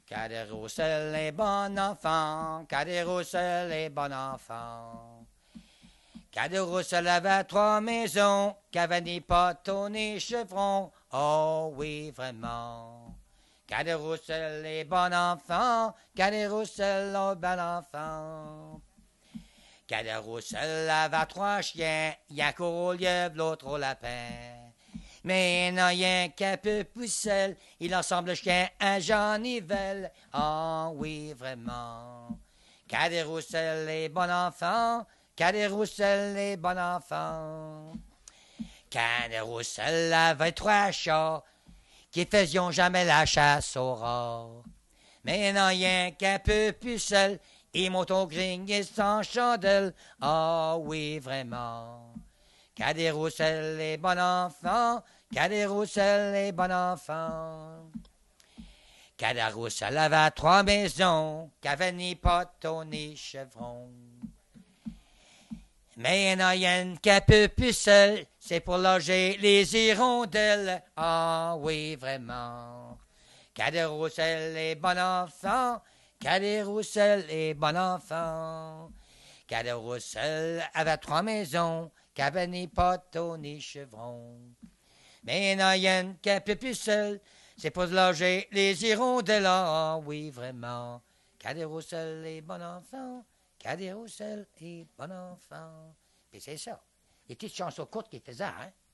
Cadet-Roussel est bon enfant, Cadet-Roussel est bon enfant. Cadet-Roussel avait 3 maisons, Cavani, Poteau, ni Chevron. Oh oui, vraiment. Cadet-Roussel est bon enfant, Cadet-Roussel est bon enfant. Cadet-Roussel avait 3 chiens, y'a qu'au au lièvre, l'autre au lapin. Mais il n'y en a rien qu'un peu poussel, il ensemble le chien un Jean-Nivelle. Ah oui, vraiment. Cadet-Roussel est bon enfant, Cadet-Roussel est bon enfant. Cadet-Roussel avait 3 chats qui faisions jamais la chasse au rat. Mais il n'y en a rien qu'un peu pucelle, ils montent au grigné sans chandelle. Ah oui, vraiment. Cadet-Roussel est bon enfant, Cadet-Roussel est bon enfant. Cadet-Roussel avait 3 maisons, qu'avait ni Poteau ni Chevron. Mais il n'y en a rien qu'un peu pucelle, c'est pour loger les hirondelles. Ah oui, vraiment. Cadet-Roussel est bon enfant, Cadet-Roussel est bon enfant. Cadet-Roussel avait 3 maisons, qu'avait ni Poteau ni Chevron. Mais il n'y en a rien qu'un peu plus seul, c'est pour loger les hirondelles. Ah oui, vraiment. Cadet-Roussel est bon enfant, Cadet-Roussel est bon enfant. Puis c'est ça. Les petites chansons courtes qu'il faisait, hein?